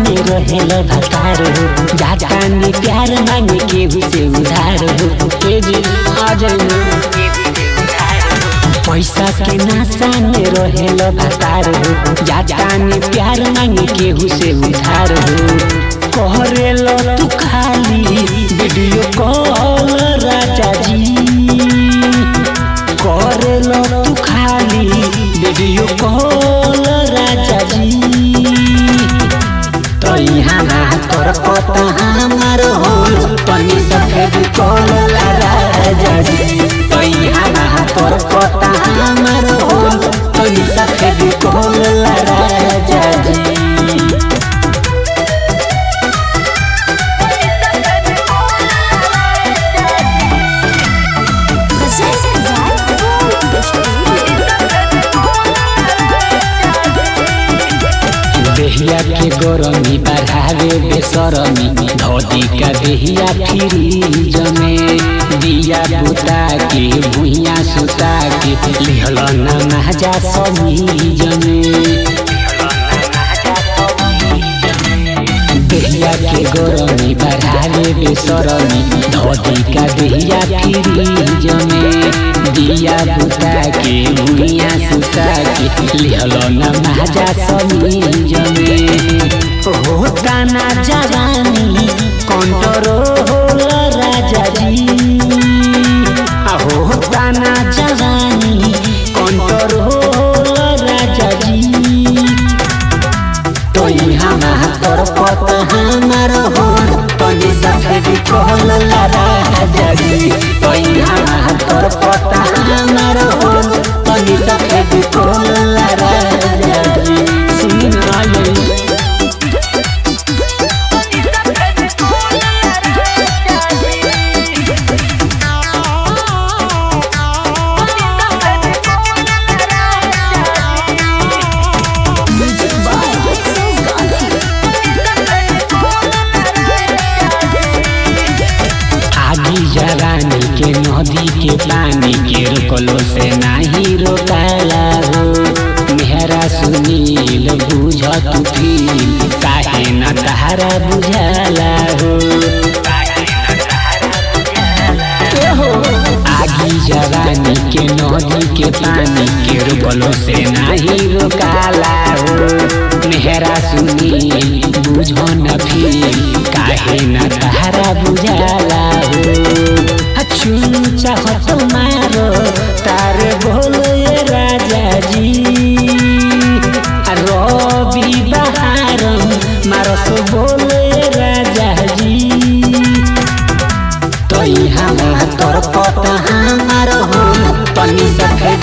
में रहेल भतार हो जाता ने प्यार मांगे केहू से उधार हो के जी आ जाइए पैसा के नाशा में रहेल भतार हो जाता ने प्यार मांगे केहू से उधार हो कहरेल तू खाली वीडियो कॉल राजा जी कहरेल तू खाली वीडियो कॉल राजा जी तो यहाँ तोर पता हमार हो तनी सफेद कॉल राजा जी तो यहाँ तोर पता हमार हो तनी सफेद कॉल राजा जी देहिया के गरमी बढ़ावे बेसरमी धोती का देहिया फ्रीज में दिया बुता के भुइया सुता के लिहल न महजा समीज में देहिया के गरमी बढ़ावे बेसरमी धोती का देहिया फ्रीज में दिया बुता के भुइया सुता के लिहल न महजा समीज में होता ना जवानी कंट्रोल राजा जी होता ना जवानी कंट्रोल राजा जी तो यहाँ तोर पता हमार हो तनी सफेद कॉल राजा जी तो यहाँ तोर पता हमार हो तनी सफेद कॉल राजा जी सुना जवानी के नदी के पानी के रोकलो से नहीं रोकाला हो मेहरा सुनील बुझ तू फील काहे न तहरा बुझाला हो आगी जवानी के नदी के पानी के रोकलो से नहीं रोकाला हो मेहरा सुनील बुझ न फील काहे न तहरा बुझाला चुन चाहत मारो तार बोले राजा जी रवि बहार मारस बोले राजा जी तो यहाँ तोर पता हमार हो तनी सफेद